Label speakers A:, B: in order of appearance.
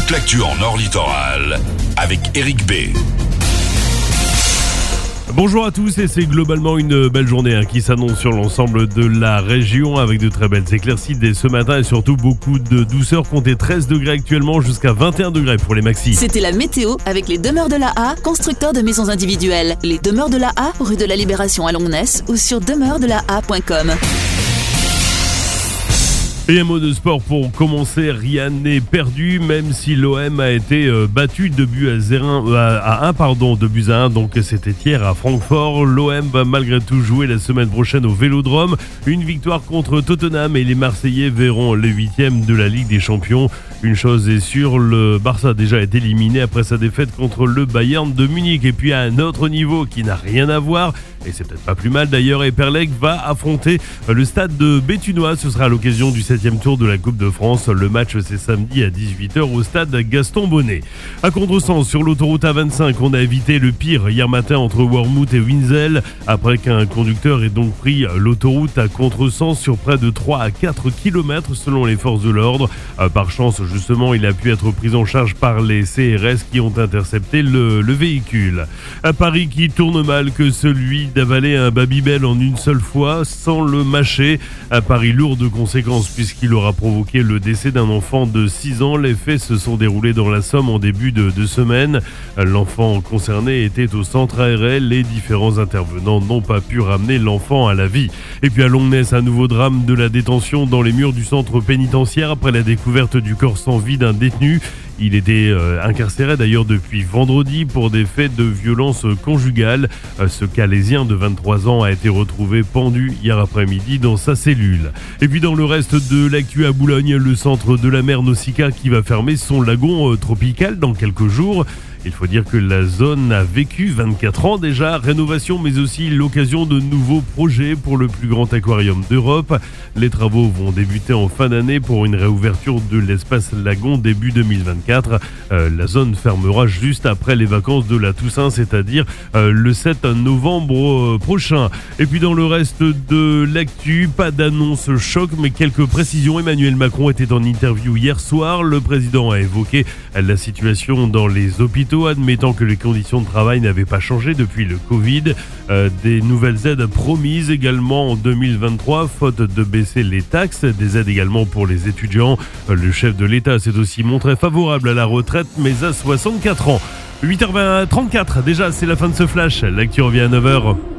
A: toute l'actu en Nord Littoral avec Eric B.
B: Bonjour à tous et c'est globalement une belle journée qui s'annonce sur l'ensemble de la région avec de très belles éclaircies dès ce matin et surtout beaucoup de douceur. Comptez 13 degrés actuellement jusqu'à 21 degrés pour les maxis.
C: C'était la météo avec les Demeures de la A, constructeurs de maisons individuelles. Les Demeures de la A, rue de la Libération à Longnes ou sur demeuresdelaa.com.
B: Et un mot de sport pour commencer, rien n'est perdu, même si l'OM a été battu 2 buts à 1, donc c'était hier à Francfort. L'OM va malgré tout jouer la semaine prochaine au Vélodrome. Une victoire contre Tottenham et les Marseillais verront les 8e de la Ligue des Champions. Une chose est sûre, le Barça a déjà été éliminé après sa défaite contre le Bayern de Munich. Et puis à un autre niveau qui n'a rien à voir, et c'est peut-être pas plus mal d'ailleurs, Eperlec va affronter le stade de Béthunois. Ce sera à l'occasion du 7e tour de la Coupe de France. Le match c'est samedi à 18h au stade Gaston Bonnet. À contresens, sur l'autoroute A25, on a évité le pire hier matin entre Wormhout et Winzel, après qu'un conducteur ait donc pris l'autoroute à contresens sur près de 3 à 4 km selon les forces de l'ordre. Par chance, justement, il a pu être pris en charge par les CRS qui ont intercepté le véhicule. Un pari qui tourne mal que celui d'avaler un Babybel en une seule fois sans le mâcher. Un pari lourd de conséquences puisqu'il aura provoqué le décès d'un enfant de 6 ans. Les faits se sont déroulés dans la Somme en début de semaine. L'enfant concerné était au centre ARL. Les différents intervenants n'ont pas pu ramener l'enfant à la vie. Et puis à Longnes, un nouveau drame de la détention dans les murs du centre pénitentiaire après la découverte du corps sans vie d'un détenu. Il était incarcéré d'ailleurs depuis vendredi pour des faits de violence conjugale. Ce Calésien de 23 ans a été retrouvé pendu hier après-midi dans sa cellule. Et puis dans le reste de l'actu à Boulogne, le centre de la mer Nausicaa qui va fermer son lagon tropical dans quelques jours. Il faut dire que la zone a vécu 24 ans déjà, rénovation mais aussi l'occasion de nouveaux projets pour le plus grand aquarium d'Europe. Les travaux vont débuter en fin d'année pour une réouverture de l'espace lagon début 2024. La zone fermera juste après les vacances de la Toussaint, c'est-à-dire le 7 novembre prochain. Et puis dans le reste de l'actu, pas d'annonce choc mais quelques précisions. Emmanuel Macron était en interview hier soir. Le président a évoqué la situation dans les hôpitaux, admettant que les conditions de travail n'avaient pas changé depuis le Covid. Des nouvelles aides promises également en 2023, faute de baisser les taxes. Des aides également pour les étudiants. Le chef de l'État s'est aussi montré favorable à la retraite, mais à 64 ans. 8h34, déjà c'est la fin de ce flash. L'actu revient à 9h.